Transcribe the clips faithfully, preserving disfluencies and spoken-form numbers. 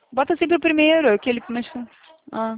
Bota sempre o primeiro, que ele... Mas... Ah.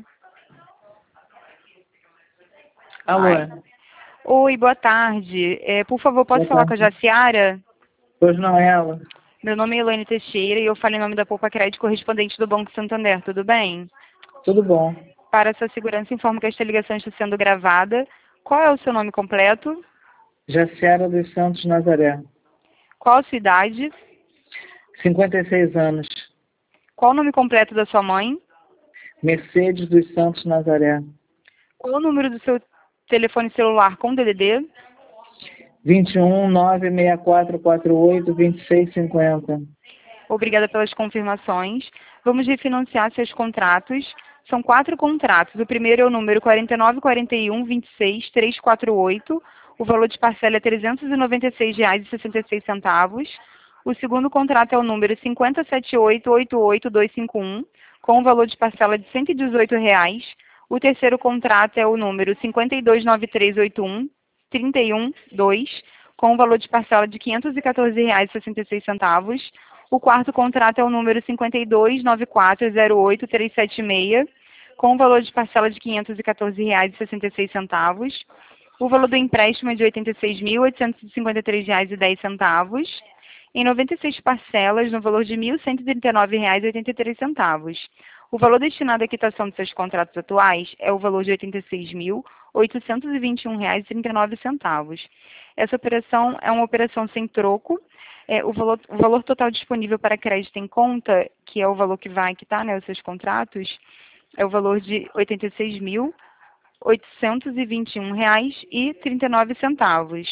Alô? Ai. Oi, boa tarde. É, por favor, posso Boa falar com a tarde. Jaciara? Pois não é ela? Meu nome é Elaine Teixeira e eu falo em nome da Poupa Crédito, correspondente do Banco Santander, tudo bem? Tudo bom. Para sua segurança, informo que esta ligação está sendo gravada. Qual é o seu nome completo? Jaciara dos Santos Nazaré. Qual a sua idade? cinquenta e seis anos. Qual o nome completo da sua mãe? Mercedes dos Santos Nazaré. Qual o número do seu telefone celular com D D D? vinte e um, nove seis quatro quatro oito, dois seis cinco zero. Obrigada pelas confirmações. Vamos refinanciar seus contratos. São quatro contratos. O primeiro é o número quarenta e nove, quarenta e um, vinte e seis, trezentos e quarenta e oito. O valor de parcela é trezentos e noventa e seis reais e sessenta e seis centavos. O segundo contrato é o número cinquenta e sete, oito oito oito, dois cinco um, com o valor de parcela de cento e dezoito reais. O terceiro contrato é o número cinquenta e dois, nove três oito um, trinta e um, dois, com o valor de parcela de quinhentos e quatorze reais e sessenta e seis centavos. O quarto contrato é o número cinquenta e dois, nove quatro zero oito, três sete seis, com o valor de parcela de quinhentos e quatorze reais e sessenta e seis centavos. O valor do empréstimo é de oitenta e seis mil, oitocentos e cinquenta e três reais e dez centavos, em noventa e seis parcelas, no valor de mil cento e trinta e nove reais e oitenta e três centavos. O valor destinado à quitação dos seus contratos atuais é o valor de oitenta e seis mil, oitocentos e vinte e um reais e trinta e nove centavos. Essa operação é uma operação sem troco. É, o, valor, o valor total disponível para crédito em conta, que é o valor que vai quitar, né, os seus contratos, é o valor de oitenta e seis mil, oitocentos e vinte e um reais e trinta e nove centavos.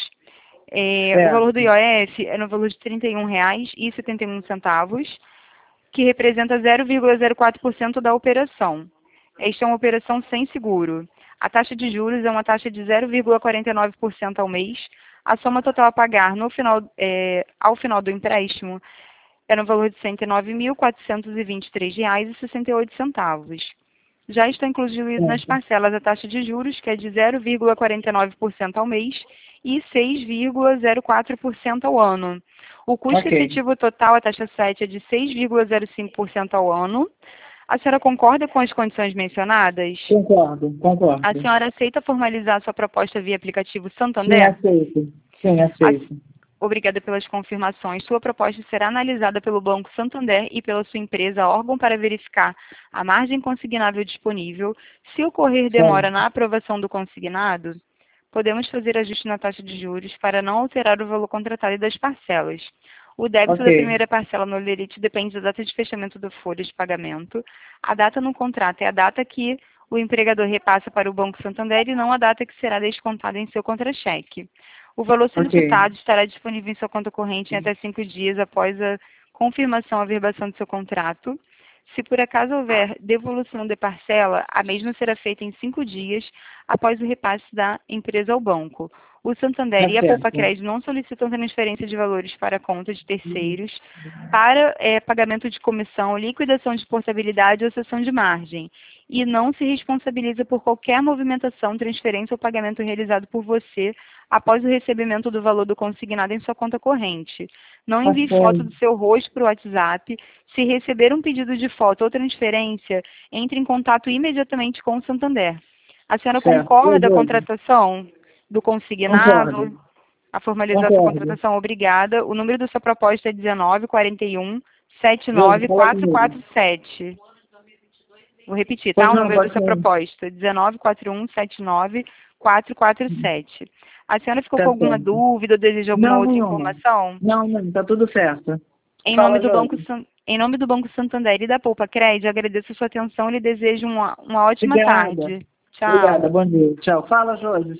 É, o valor do I O F é no valor de trinta e um reais e setenta e um centavos, que representa zero vírgula zero quatro por cento da operação. Esta é uma operação sem seguro. A taxa de juros é uma taxa de zero vírgula quarenta e nove por cento ao mês. A soma total a pagar no final, é, ao final do empréstimo é no valor de cento e nove mil, quatrocentos e vinte e três reais e sessenta e oito centavos. Já está incluído nas parcelas a taxa de juros, que é de zero vírgula quarenta e nove por cento ao mês e seis vírgula zero quatro por cento ao ano. O custo Ok. efetivo total, a taxa sete, é de seis vírgula zero cinco por cento ao ano. A senhora concorda com as condições mencionadas? Concordo, concordo. A senhora aceita formalizar sua proposta via aplicativo Sim, Santander? aceito. Sim, A- aceito. Obrigada pelas confirmações. Sua proposta será analisada pelo Banco Santander e pela sua empresa órgão para verificar a margem consignável disponível. Se ocorrer demora Certo. na aprovação do consignado, podemos fazer ajuste na taxa de juros para não alterar o valor contratado e das parcelas. O débito da Ok. primeira parcela no lerite depende da data de fechamento da folha de pagamento. A data no contrato é a data que o empregador repassa para o Banco Santander e não a data que será descontada em seu contra-cheque. O valor Ok. solicitado estará disponível em sua conta corrente em até cinco dias após a confirmação ou averbação do seu contrato. Se por acaso houver devolução de parcela, a mesma será feita em cinco dias após o repasse da empresa ao banco. O Santander Tá e a Poupa certo. Crédito não solicitam transferência de valores para conta de terceiros para é, pagamento de comissão, liquidação de portabilidade ou cessão de margem, e não se responsabiliza por qualquer movimentação, transferência ou pagamento realizado por você após o recebimento do valor do consignado em sua conta corrente. Não Tá envie foto certo. do seu rosto para o WhatsApp. Se receber um pedido de foto ou transferência, entre em contato imediatamente com o Santander. A senhora Certo. Ô, concorda com a Josi, contratação do consignado? concordo. A formalizar sua Concordo. contratação, obrigada. O número da sua proposta é dezenove, quarenta e um, setenta e Josi, nove, fala quatrocentos e comigo. quarenta e sete. Vou repetir, Pois tá? O não, número da pode sua ser. proposta, dezenove, quarenta e um, setenta e nove, quatrocentos e quarenta e sete. A senhora ficou Tá com alguma certo. dúvida ou deseja alguma Não, outra nenhuma. informação? Não, não, tá tudo certo. Em nome Fala, do Banco, Josi. San- em nome do Banco Santander e da Poupa Crédito, agradeço a sua atenção e lhe desejo uma, uma ótima Obrigada. tarde. Tchau. Obrigada, bom dia. Tchau. Fala, Josi.